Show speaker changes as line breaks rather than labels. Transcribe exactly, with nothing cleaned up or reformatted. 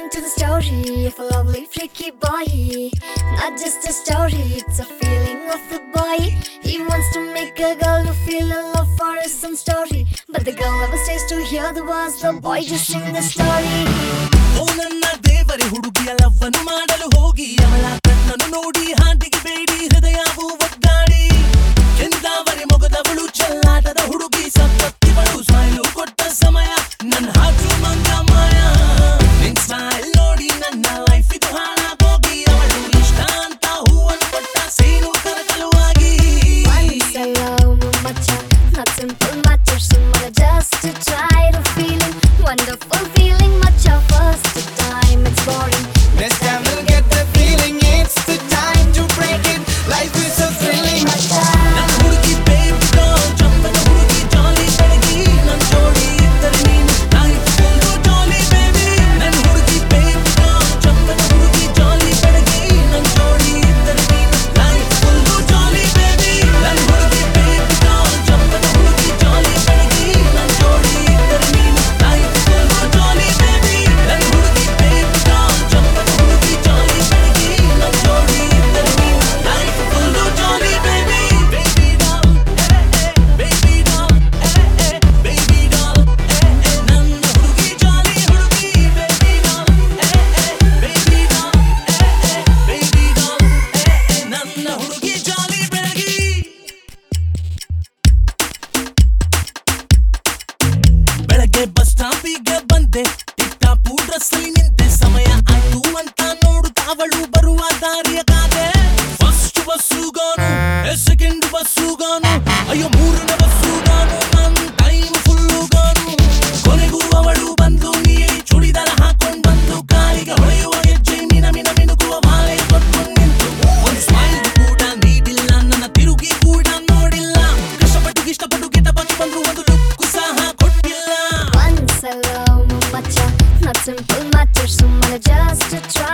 to the story of a lovely freaky boy. Not just a story, it's a feeling of the boy. He wants to make a girl to feel a love for his own story, but the girl never stays to hear the words. The boy just sing the story.
Oh nanna devare hudugiya lavanu madalu hogi amala kannanu nodi haandige beedi hridayavu vaddadi kendavare mogadavalu challatada hudugi sappattivalu smile kotta samaya nanna haatu manga maya nin smile nodi nanna life idu halagogi avalu ishta anta hoovan kotta seenu karakaluagi.
Once I love macha, not simple macha, someone just to try to feeling wonderful feeling macha. First time it's boring,
Next time we'll get the feeling. It's the time to break it. Life is so thrilling.
Nanna hudugi baby doll jampana hudugi jolly bedagi nan jodi iddare neenu life fullu jolly baby. Nanna hudugi baby doll jampana hudugi jolly bedagi nan jodi iddare neenu life fullu jolly baby. Nanna hudugi baby doll jampana hudugi jolly bedagi nan jodi iddare neenu life fullu jolly baby. Nanna hudugi baby doll jampana hudugi jolly bedagi nan jodi iddare neenu life fullu jolly baby. Baby doll, eh eh, baby doll, eh eh, baby doll, eh eh, nanna hudugi jolly hudugi baby doll, eh eh, baby doll, eh eh, baby doll, eh eh, nanna hudugi jolly bedagi. ಬೆಳಗ್ಗೆ bus ಸ್ಟಾಪಿಗೆ ಬಂದೆ, tiptop dress ಅಲ್ಲಿ ನಿಂತೆ, ಸಮಯ ಆಯ್ತು ಅಂತ ನೋಡುತ್ತಾ ಅವಳು ಬರುವ ದಾರಿಯ ಕಾದೆ. ಫಸ್ಟ್ ಬಸ್ಸುಗಾನು, ಸೆಕೆಂಡ್ ಬಸ್ಸುಗಾನು, ಅಯ್ಯೋ ಮೂರನೇ ಬಸ್ಸುಗಾನು, ನನ್ನ ಟೈಮ್ ಫುಲ್ಲುಗಾನು. ಕೊನೆಗೂ ಅವಳು ಬಂದು ನೀಲಿ ಚೂಡಿದಾರ ಹಾಕೊಂಡ್ ಬಂದು ಕಾಲಿಗೆ ಹೊಳೆಯುವ ಹೆಜ್ಜೆ ಮಿನ ಮಿನ ಮಿನುಗುವ ಮಾಲೆ ಕೊಟ್ಕೊಂಡು ನಿಂತು. ಒಂದು ಸ್ಮೈಲ್ ಕೂಡ ನೀಡಿಲ್ಲ, ನನ್ನ ತಿರುಗಿ ಕೂಡ ನೋಡಿಲ್ಲ. ಕಷ್ಟಪಟ್ಟು ಇಷ್ಟಪಟ್ಟು ಗೆಟ ಬಾಕಿ ಬಂದ್ರು ಒಂದು ಲುಕ್ಕು ಸಹ ಕೊಟ್ಟಿಲ್ಲ.
once I love macha, not simple macha, someone just to try